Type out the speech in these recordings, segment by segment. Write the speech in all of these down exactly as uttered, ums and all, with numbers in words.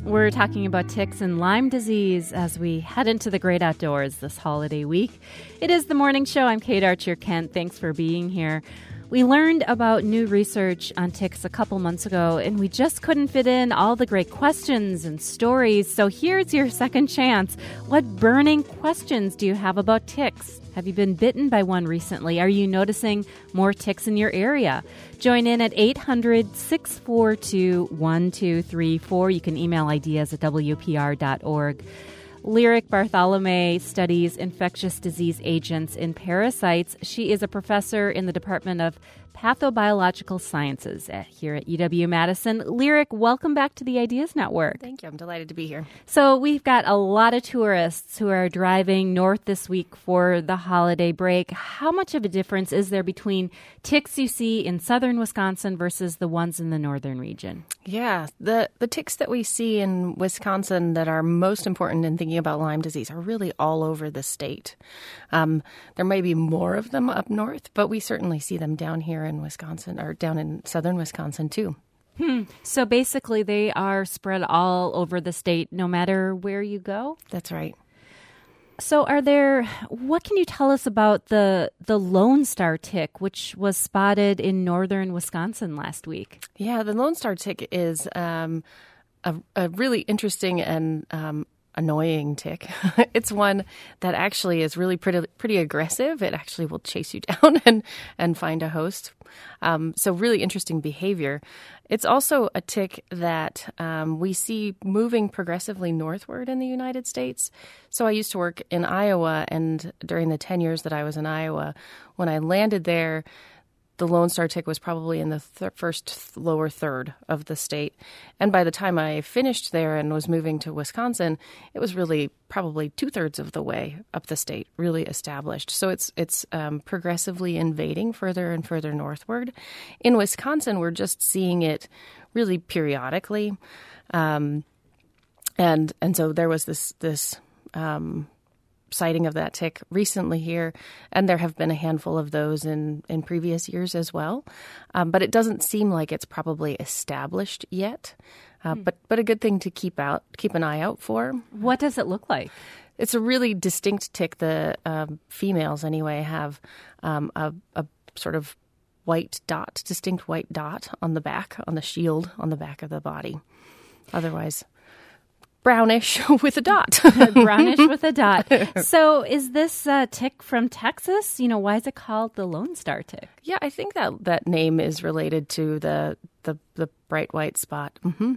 We're talking about ticks and Lyme disease as we head into the great outdoors this holiday week. It is the morning show. I'm Kate Archer-Kent. Thanks for being here. We learned about new research on ticks a couple months ago, and we just couldn't fit in all the great questions and stories. So here's your second chance. What burning questions do you have about ticks? Have you been bitten by one recently? Are you noticing more ticks in your area? Join in at eight hundred, six four two, one two three four. You can email ideas at W P R dot org. Lyric Bartholomew studies infectious disease agents in parasites. She is a professor in the Department of Pathobiological Sciences at, here at U W-Madison. Lyric, welcome back to the Ideas Network. Thank you. I'm delighted to be here. So we've got a lot of tourists who are driving north this week for the holiday break. How much of a difference is there between ticks you see in southern Wisconsin versus the ones in the northern region? Yeah, the, the ticks that we see in Wisconsin that are most important in thinking about Lyme disease are really all over the state. Um, there may be more of them up north, but we certainly see them down here in Wisconsin, or down in southern Wisconsin too. Hmm. So basically they are spread all over the state, no matter where you go? That's right. So are there, what can you tell us about the the Lone Star tick, which was spotted in northern Wisconsin last week? Yeah, the Lone Star tick is um, a, a really interesting and um, annoying tick. It's one that actually is really pretty pretty aggressive. It actually will chase you down and, and find a host. Um, so really interesting behavior. It's also a tick that um, we see moving progressively northward in the United States. So I used to work in Iowa, and during the ten years that I was in Iowa, when I landed there, the Lone Star tick was probably in the th- first th- lower third of the state. And by the time I finished there and was moving to Wisconsin, it was really probably two-thirds of the way up the state, really established. So it's it's um, progressively invading further and further northward. In Wisconsin, we're just seeing it really periodically. Um, and and so there was this this um sighting of that tick recently here, and there have been a handful of those in, in previous years as well. Um, but it doesn't seem like it's probably established yet. Uh, hmm. But but a good thing to keep out, keep an eye out for. What does it look like? It's a really distinct tick. The um, females, anyway, have um, a, a sort of white dot, distinct white dot on the back, on the shield on the back of the body. Otherwise, brownish with a dot. Brownish with a dot. So is this uh, tick from Texas? You know, why is it called the Lone Star tick? Yeah, I think that that name is related to the the, the bright white spot. Mm-hmm.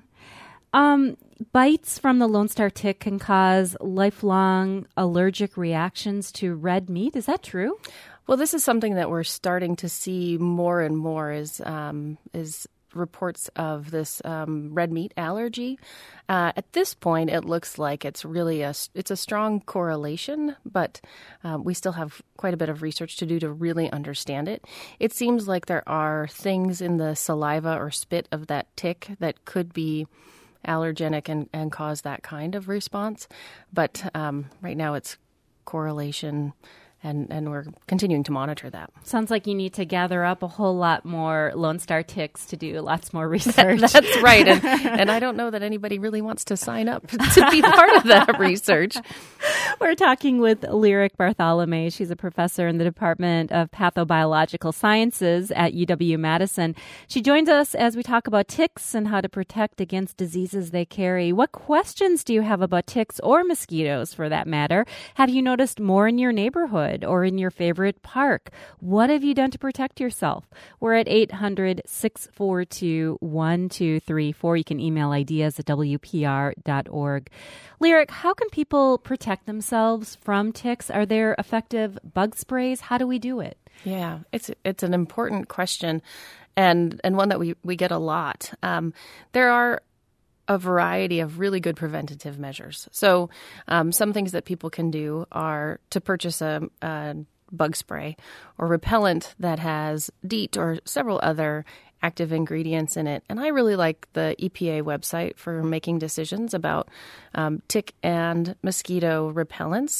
Um, bites from the Lone Star tick can cause lifelong allergic reactions to red meat. Is that true? Well, this is something that we're starting to see more and more is um, is reports of this um, red meat allergy. Uh, at this point, it looks like it's really a it's a strong correlation, but um, we still have quite a bit of research to do to really understand it. It seems like there are things in the saliva or spit of that tick that could be allergenic and, and cause that kind of response, but um, right now it's correlation. And and we're continuing to monitor that. Sounds like you need to gather up a whole lot more Lone Star ticks to do lots more research. That's right. And, and I don't know that anybody really wants to sign up to be part of that research. We're talking with Lyric Bartholomew. She's a professor in the Department of Pathobiological Sciences at U W-Madison. She joins us as we talk about ticks and how to protect against diseases they carry. What questions do you have about ticks or mosquitoes, for that matter? Have you noticed more in your neighborhood or in your favorite park? What have you done to protect yourself? We're at eight hundred, six four two, one two three four. You can email ideas at W P R dot org. Lyric, how can people protect themselves from ticks? Are there effective bug sprays? How do we do it? Yeah, it's it's an important question, and and one that we, we get a lot. Um, there are a variety of really good preventative measures. So um, some things that people can do are to purchase a, a bug spray or repellent that has DEET or several other active ingredients in it. And I really like the E P A website for making decisions about um, tick and mosquito repellents.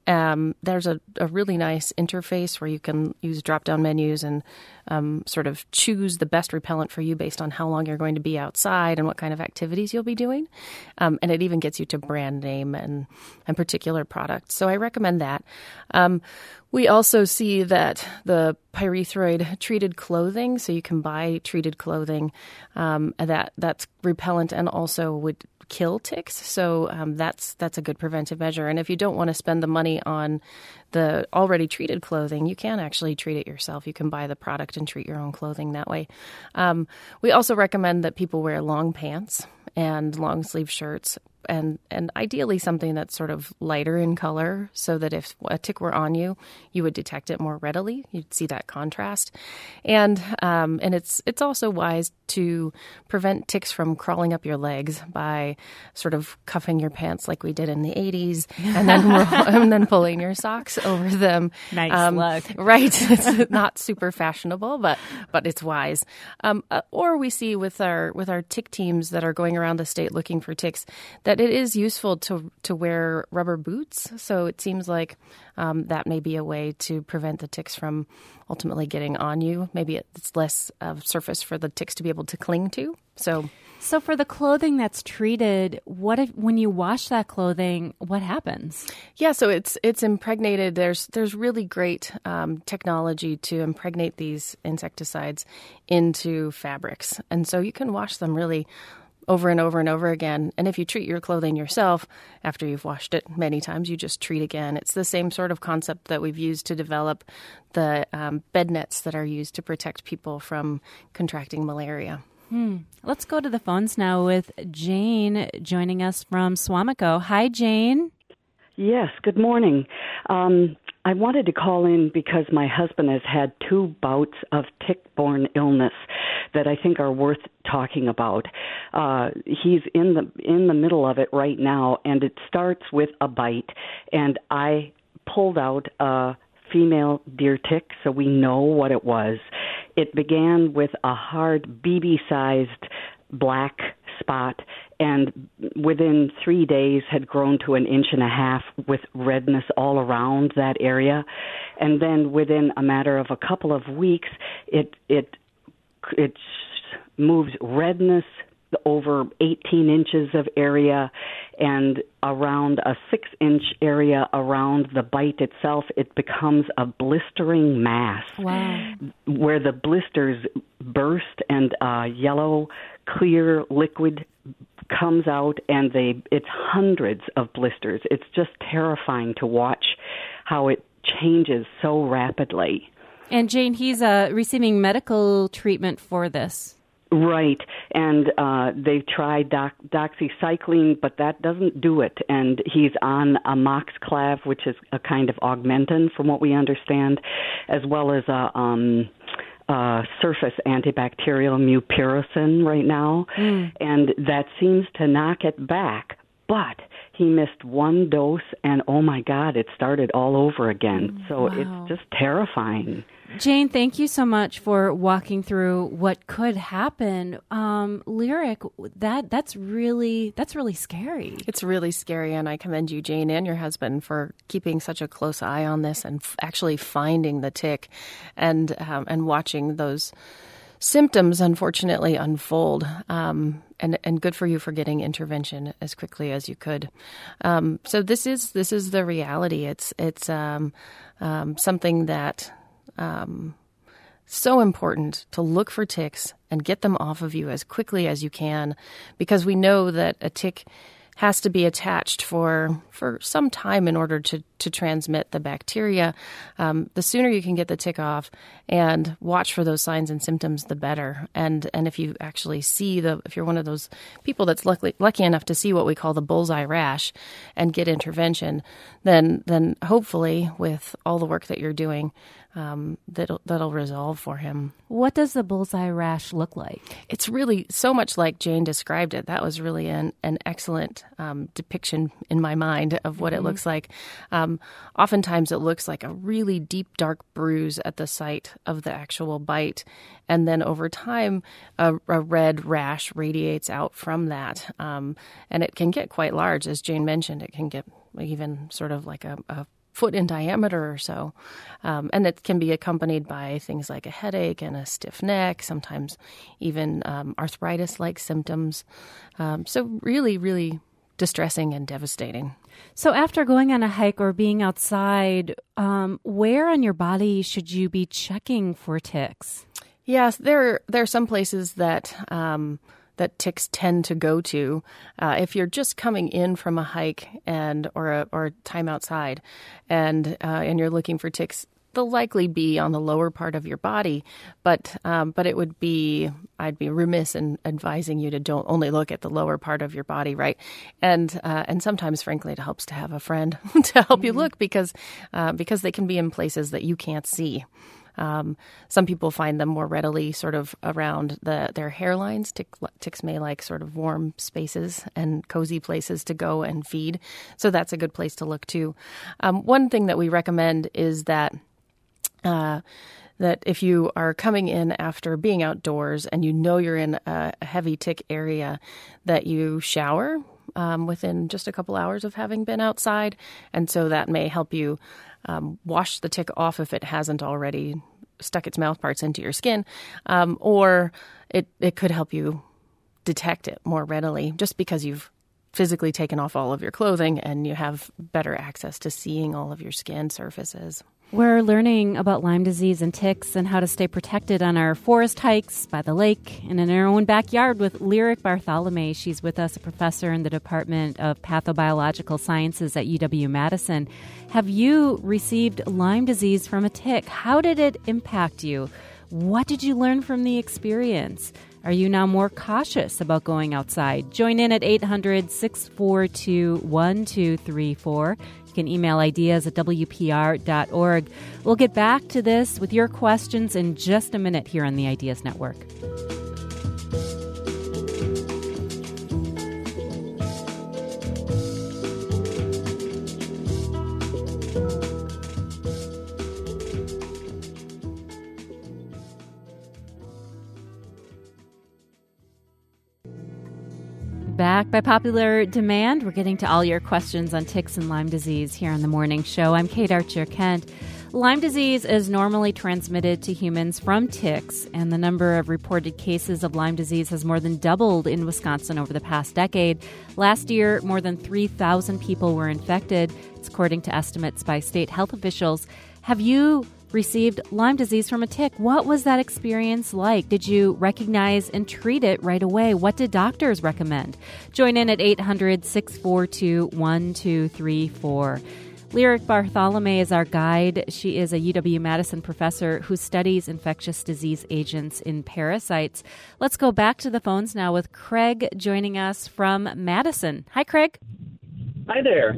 Um, there's a, a really nice interface where you can use drop-down menus and um, sort of choose the best repellent for you based on how long you're going to be outside and what kind of activities you'll be doing. Um, and it even gets you to brand name and, and particular products. So I recommend that. Um, we also see that the pyrethroid treated clothing, so you can buy treated clothing um, that that's repellent and also would kill ticks. So um, that's that's a good preventive measure. And if you don't want to spend the money on the already treated clothing, you can actually treat it yourself. You can buy the product and treat your own clothing that way. Um, we also recommend that people wear long pants and long sleeve shirts, and and ideally something that's sort of lighter in color, so that if a tick were on you, you would detect it more readily. You'd see that contrast, and um, and it's it's also wise to prevent ticks from crawling up your legs by sort of cuffing your pants like we did in the eighties, and then and then pulling your socks over them. Nice um, look, right? It's not super fashionable, but but it's wise. Um, uh, or we see with our with our tick teams that are going around the state looking for ticks that it is useful to to wear rubber boots. So it seems like um, that may be a way to prevent the ticks from ultimately getting on you. Maybe it's less of a surface for the ticks to be able to cling to. So, so for the clothing that's treated, what if when you wash that clothing, what happens? Yeah, so it's it's impregnated. There's there's really great um, technology to impregnate these insecticides into fabrics, and so you can wash them really over and over and over again. And if you treat your clothing yourself after you've washed it many times, you just treat again. It's the same sort of concept that we've used to develop the um, bed nets that are used to protect people from contracting malaria. Hmm. Let's go to the phones now with Jane joining us from Swamico. Hi, Jane. Yes, good morning. Um, I wanted to call in because my husband has had two bouts of tick-borne illness that I think are worth talking about. Uh, he's in the in the middle of it right now, and it starts with a bite. And I pulled out a female deer tick, so we know what it was. It began with a hard B B-sized black spot, and within three days had grown to an inch and a half with redness all around that area. And then within a matter of a couple of weeks, it it it moves redness over eighteen inches of area, and around a six-inch area around the bite itself, it becomes a blistering mass. Wow. Where the blisters burst and uh, yellow, clear liquid comes out, and they it's hundreds of blisters. It's just terrifying to watch how it changes so rapidly. And Jane, he's uh, receiving medical treatment for this. Right, and uh, they've tried doc- doxycycline, but that doesn't do it. And he's on amoxiclav, which is a kind of augmentin, from what we understand, as well as a um, uh, surface antibacterial mupirocin right now, mm. and that seems to knock it back. But he missed one dose, and oh my God, it started all over again. So wow. It's just terrifying. Jane, thank you so much for walking through what could happen. Um, Lyric, that that's really that's really scary. It's really scary, and I commend you, Jane, and your husband for keeping such a close eye on this and f- actually finding the tick and um, and watching those symptoms, unfortunately, unfold. Um, and and good for you for getting intervention as quickly as you could. Um, so this is this is the reality. It's it's um, um, something that. Um, so important to look for ticks and get them off of you as quickly as you can, because we know that a tick has to be attached for for some time in order to, to transmit the bacteria. Um, the sooner you can get the tick off and watch for those signs and symptoms, the better. And and if you actually see the, if you're one of those people that's lucky lucky enough to see what we call the bullseye rash and get intervention, then then hopefully with all the work that you're doing, um, that'll that'll resolve for him. What does the bullseye rash look like? It's really so much like Jane described it. That was really an, an excellent um, depiction in my mind of what mm-hmm. it looks like. Um, oftentimes it looks like a really deep, dark bruise at the site of the actual bite. And then over time, a, a red rash radiates out from that. Um, and it can get quite large. As Jane mentioned, it can get even sort of like a, a foot in diameter or so. Um, and it can be accompanied by things like a headache and a stiff neck, sometimes even um, arthritis-like symptoms. Um, so really, really distressing and devastating. So after going on a hike or being outside, um, where on your body should you be checking for ticks? Yes, there, there are some places that um, that ticks tend to go to. Uh, if you're just coming in from a hike and or a or a time outside, and uh, and you're looking for ticks, they'll likely be on the lower part of your body. But um, but it would be I'd be remiss in advising you to don't only look at the lower part of your body, right? And uh, and sometimes, frankly, it helps to have a friend to help mm-hmm. you look because uh, because they can be in places that you can't see. Um, some people find them more readily sort of around the, their hairlines. Tick, ticks may like sort of warm spaces and cozy places to go and feed. So that's a good place to look too. Um, one thing that we recommend is that uh, that if you are coming in after being outdoors and you know you're in a, a heavy tick area, that you shower um, within just a couple hours of having been outside. And so that may help you Um, wash the tick off if it hasn't already stuck its mouth parts into your skin, um, or it, it could help you detect it more readily just because you've physically taken off all of your clothing and you have better access to seeing all of your skin surfaces. We're learning about Lyme disease and ticks and how to stay protected on our forest hikes, by the lake, and in our own backyard with Lyric Bartholomew. She's with us, a professor in the Department of Pathobiological Sciences at U W-Madison. Have you received Lyme disease from a tick? How did it impact you? What did you learn from the experience? Are you now more cautious about going outside? Join in at eight hundred, six four two, one two three four. You can email ideas at W P R dot org. We'll get back to this with your questions in just a minute here on the Ideas Network. Back by popular demand, we're getting to all your questions on ticks and Lyme disease here on the morning show. I'm Kate Archer-Kent. Lyme disease is normally transmitted to humans from ticks, and the number of reported cases of Lyme disease has more than doubled in Wisconsin over the past decade. Last year, more than three thousand people were infected. It's according to estimates by state health officials. Have you received Lyme disease from a tick? What was that experience like? Did you recognize and treat it right away? What did doctors recommend? Join in at eight hundred, six four two, one two three four. Lyric Bartholomew is our guide. She is a U W-Madison professor who studies infectious disease agents in parasites. Let's go back to the phones now with Craig joining us from Madison. Hi, Craig. Hi there.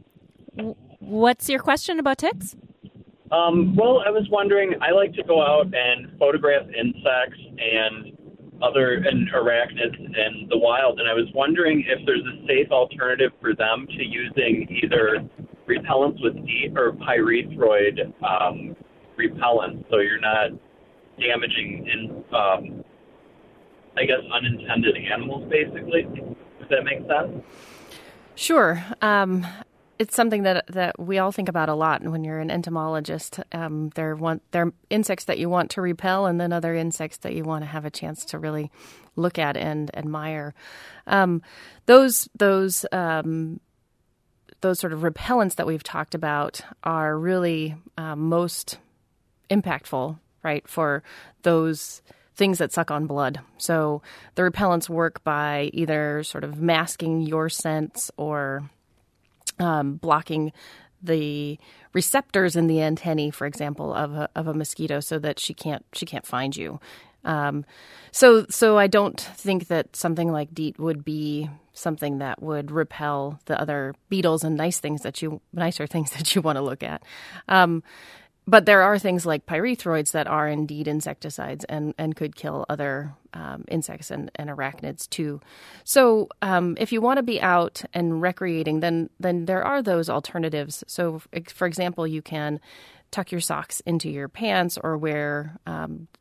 What's your question about ticks? Um, well, I was wondering, I like to go out and photograph insects and other and arachnids in the wild, and I was wondering if there's a safe alternative for them to using either repellents with DEET or pyrethroid um, repellents, so you're not damaging, in, um, I guess, unintended animals, basically. Does that make sense? Sure. Um It's something that that we all think about a lot. And when you're an entomologist, um, there want there are insects that you want to repel, and then other insects that you want to have a chance to really look at and admire. Um, those those um, those sort of repellents that we've talked about are really um, most impactful, right, for those things that suck on blood. So the repellents work by either sort of masking your scents or Um, blocking the receptors in the antennae, for example, of a, of a mosquito, so that she can't she can't find you. Um, so so I don't think that something like DEET would be something that would repel the other beetles and nice things that you nicer things that you want to look at. Um, But there are things like pyrethroids that are indeed insecticides and, and could kill other um, insects and, and arachnids too. So um, if you want to be out and recreating, then then there are those alternatives. So for example, you can tuck your socks into your pants or wear um,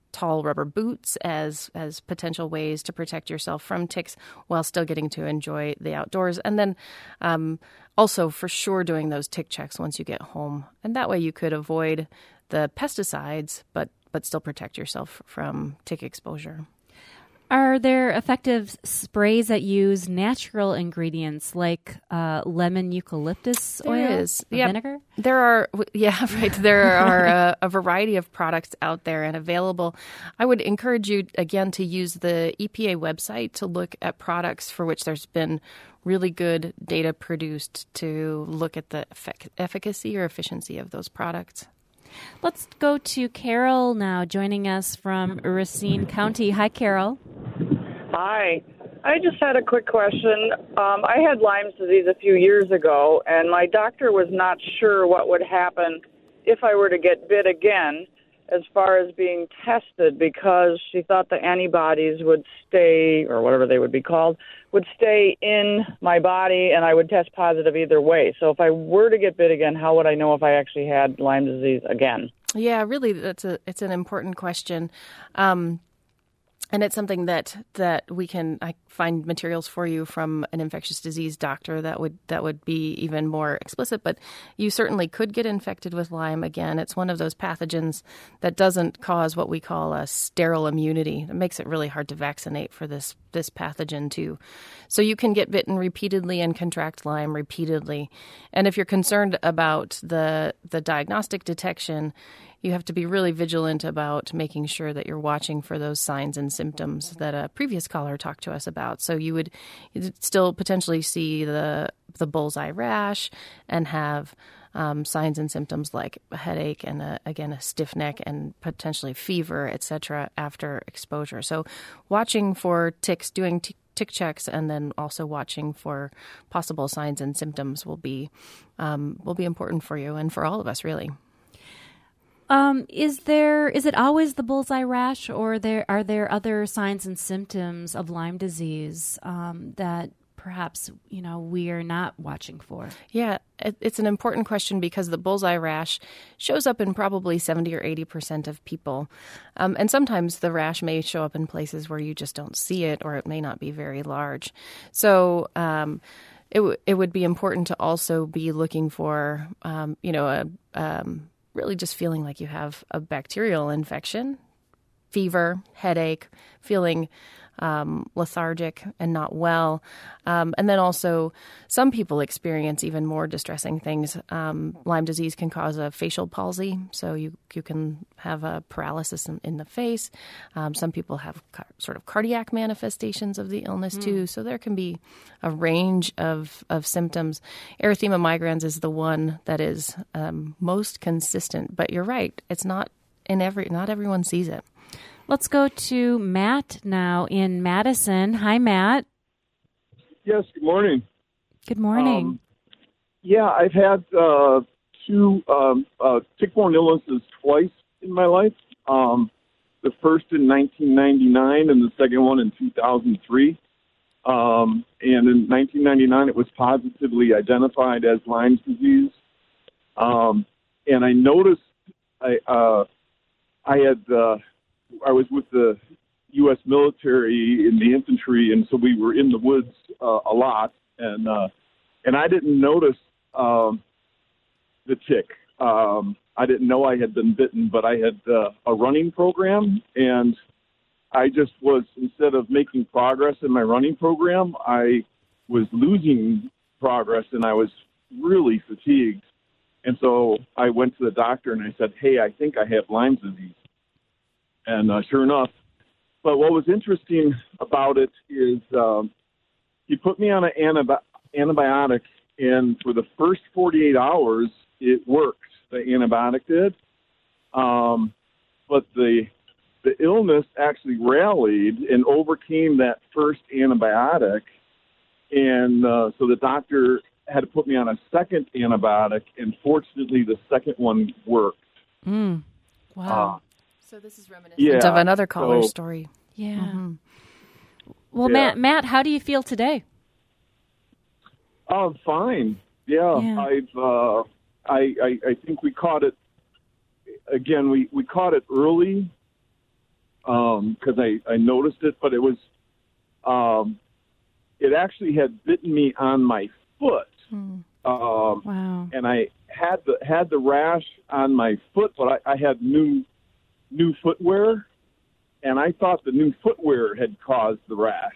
tall rubber boots as as potential ways to protect yourself from ticks while still getting to enjoy the outdoors. And then um, also for sure doing those tick checks once you get home. And that way you could avoid the pesticides, but but still protect yourself from tick exposure. Are there effective sprays that use natural ingredients like uh, lemon eucalyptus oil? There is. Or yep. vinegar? There are, yeah, right. There are a, a variety of products out there and available. I would encourage you, again, to use the E P A website to look at products for which there's been really good data produced to look at the effic- efficacy or efficiency of those products. Let's go to Carol now, joining us from Racine County. Hi, Carol. Hi. I just had a quick question. Um, I had Lyme's disease a few years ago, and my doctor was not sure what would happen if I were to get bit again as far as being tested, because she thought the antibodies would stay, or whatever they would be called, would stay in my body, and I would test positive either way. So if I were to get bit again, how would I know if I actually had Lyme disease again? Yeah, really, that's a it's an important question. Um, And it's something that, that we can I find materials for you from an infectious disease doctor that would that would be even more explicit. But you certainly could get infected with Lyme again. It's one of those pathogens that doesn't cause what we call a sterile immunity. It makes it really hard to vaccinate for this this pathogen too. So you can get bitten repeatedly and contract Lyme repeatedly. And if you're concerned about the the diagnostic detection, you have to be really vigilant about making sure that you're watching for those signs and symptoms that a previous caller talked to us about. So you would you'd still potentially see the the bullseye rash and have um, signs and symptoms like a headache and, a, again, a stiff neck and potentially fever, et cetera, after exposure. So watching for ticks, doing t- tick checks, and then also watching for possible signs and symptoms will be um, will be important for you and for all of us, really. Um, is there is it always the bullseye rash, or there are there other signs and symptoms of Lyme disease um, that perhaps you know we are not watching for? Yeah, it, it's an important question because the bullseye rash shows up in probably seventy or eighty percent of people, um, and sometimes the rash may show up in places where you just don't see it, or it may not be very large. So. Um, it w- it would be important to also be looking for um, you know a um, really just feeling like you have a bacterial infection, fever, headache, feeling um, lethargic and not well. Um, and then also some people experience even more distressing things. Um, Lyme disease can cause a facial palsy, so you, you can have a paralysis in, in the face. Um, some people have ca- sort of cardiac manifestations of the illness mm. too, so there can be a range of, of symptoms. Erythema migrans is the one that is um, most consistent, but you're right, it's not in every not everyone sees it. Let's go to Matt now in Madison. Hi, Matt. Yes, good morning. Good morning. Um, yeah, I've had uh, two um, uh, tick-borne illnesses twice in my life. Um, the first in nineteen ninety-nine and the second one in two thousand three. Um, and in nineteen ninety-nine, it was positively identified as Lyme's disease. Um, and I noticed I, uh, I had... Uh, I was with the U S military in the infantry, and so we were in the woods uh, a lot, and uh, and I didn't notice um, the tick. Um, I didn't know I had been bitten, but I had uh, a running program, and I just was, instead of making progress in my running program, I was losing progress, and I was really fatigued. And so I went to the doctor, and I said, hey, I think I have Lyme's disease. And uh, sure enough, but what was interesting about it is um, he put me on an antibi- antibiotic, and for the first forty-eight hours, it worked. The antibiotic did. Um, but the the illness actually rallied and overcame that first antibiotic. And uh, so the doctor had to put me on a second antibiotic, and fortunately, the second one worked. Mm. Wow. Uh, So this is reminiscent yeah, of another caller's so, story. Yeah. Mm-hmm. Well, yeah. Matt, Matt, how do you feel today? Oh, fine. Yeah, Yeah. I've. Uh, I, I I think we caught it. Again, we, we caught it early, because um, I, I noticed it, but it was, um, it actually had bitten me on my foot. Mm. Um, wow. And I had the had the rash on my foot, but I, I had new new footwear, and I thought the new footwear had caused the rash.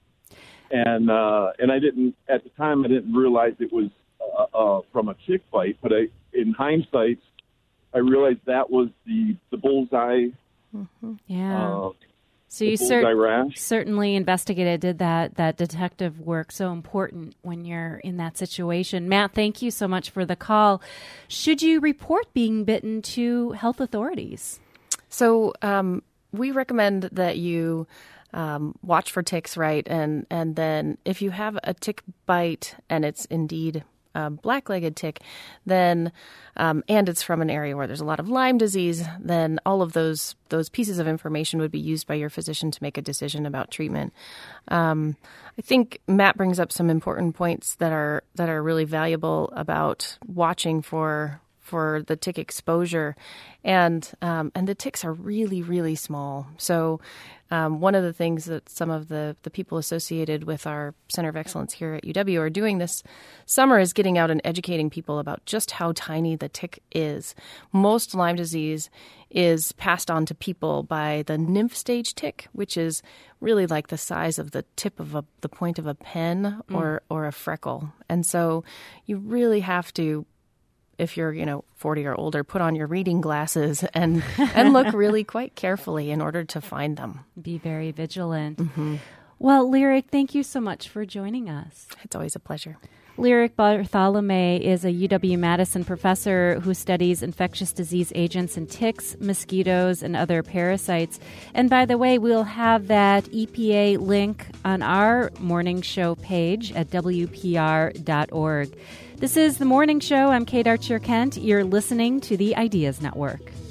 And uh, and I didn't at the time I didn't realize it was uh, uh, from a tick bite, but I, in hindsight, I realized that was the the bullseye. Mm-hmm. Yeah. Uh, so you cer- certainly investigated, did that that detective work so important when you're in that situation. Matt, thank you so much for the call. Should you report being bitten to health authorities? So um, we recommend that you um, watch for ticks, right? And, and then if you have a tick bite and it's indeed a black-legged tick, then um, and it's from an area where there's a lot of Lyme disease, then all of those those pieces of information would be used by your physician to make a decision about treatment. Um, I think Matt brings up some important points that are that are really valuable about watching for for the tick exposure, and um, and the ticks are really, really small. So um, one of the things that some of the, the people associated with our Center of Excellence here at U W are doing this summer is getting out and educating people about just how tiny the tick is. Most Lyme disease is passed on to people by the nymph stage tick, which is really like the size of the tip of a, the point of a pen or, mm. or a freckle. And so you really have to, if you're, you know, forty or older, put on your reading glasses and, and look really quite carefully in order to find them. Be very vigilant. Mm-hmm. Well, Lyric, thank you so much for joining us. It's always a pleasure. Lyric Bartholomé is a U W-Madison professor who studies infectious disease agents in ticks, mosquitoes, and other parasites. And by the way, we'll have that E P A link on our morning show page at W P R dot org. This is The Morning Show. I'm Kate Archer-Kent. You're listening to the Ideas Network.